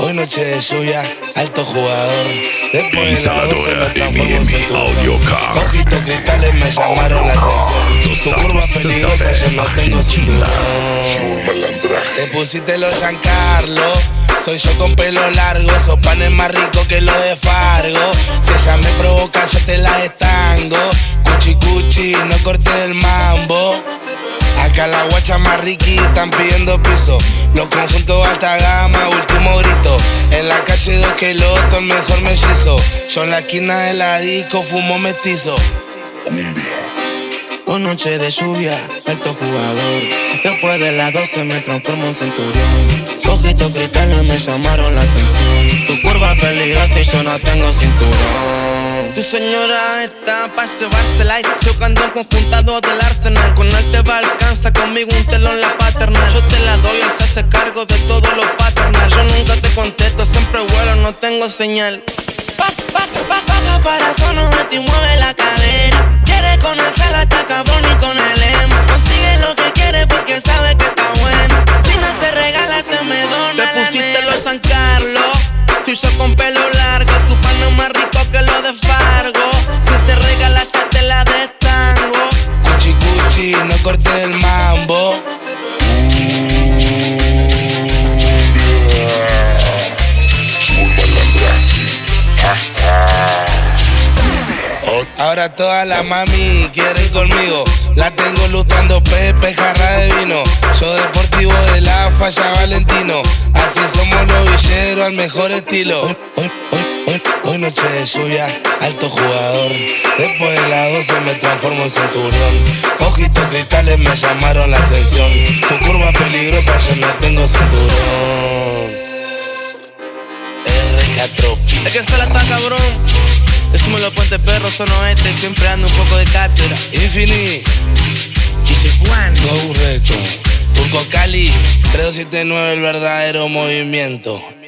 Hoy noche de lluvia, alto jugador. Después de la 12 me transformo en cinturón. Ojitos cristales me llamaron la atención. Su curva peligrosa, yo no tengo cinturón. Te pusiste los Giancarlo. Soy yo con pelo largo, esos panes más ricos que los de Fargo. Si ella me provoca, yo te la estango. Cuchi cuchi, no corte el mambo. Acá la guacha más riqui están pidiendo piso. Los conjuntos alta gama, último grito. En la calle 2 Queloto, el mejor mellizo. Yo en la esquina de la disco fumo mestizo. Hoy noche de lluvia, alto jugador. Después de las 12 me transformo en centurión. Ojitos cristales me llamaron la atención. Tu curva peligrosa y yo no tengo cinturón. Tu señora está pa' llevársela y chocando en conjuntado del Arsenal. Con él te va alcanza, conmigo un telón la paternal. Yo te la doy, él se hace cargo de todos los paternal. Yo nunca te contesto, siempre vuelo, no tengo señal. Baja para sonojete y mueve la cadera. Quiere con el sal hasta cabrón y con el emo. Consigue lo que quiere porque sabe que está bueno. Si no se regala se me dona. Te pusiste los Giancarlo. Si yo con pelo largo, tu pan es más rico que lo de Fargo. Si se regala ya te la destango. Cuchi cuchi, no corte el mambo. Ahora todas las mami quieren conmigo. La tengo lustrando Pepe, jarra de vino. Yo deportivo de la falla Valentino. Así somos los villeros al mejor estilo. Hoy noche de lluvia, alto jugador. Después de las 12 me transformo en centurión. Ojitos cristales me llamaron la atención. Tu curva peligrosa, yo no tengo cinturón. RK Tropi. Es que se la está cabrón. Decimos los puentes perros son oeste, siempre ando un poco de cátedra. Infini, DJ Juan, Go Record, Turco Cali, 3279 el verdadero movimiento.